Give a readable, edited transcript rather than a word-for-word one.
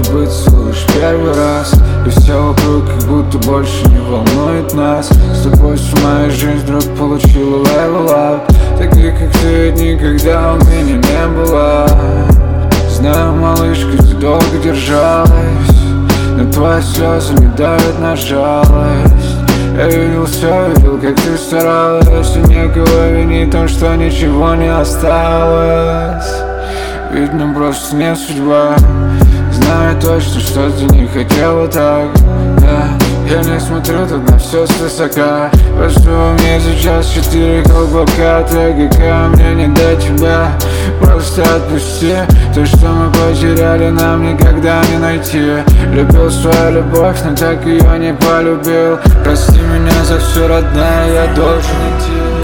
будто бы целуешь первый раз, и все вокруг как будто больше не волнует нас. С тобой всю мою жизнь вдруг получила level up. Таких как ты никогда у меня не было. Знаю, малышка, ты долго держалась, но твои слезы не давят на жалость. Я видел все, видел, как ты старалась, и некого винить в том, что ничего не осталось. Видно, просто не судьба. Знаю точно, что ты не хотела так, да. Я не смотрю тут на все свысока. Прошу, мне сейчас 4 колпака. ТГК, мне не до тебя. Просто отпусти. То, что мы потеряли, нам никогда не найти. Любил свою любовь, но так ее не полюбил. Прости меня за все, родная, я должен идти.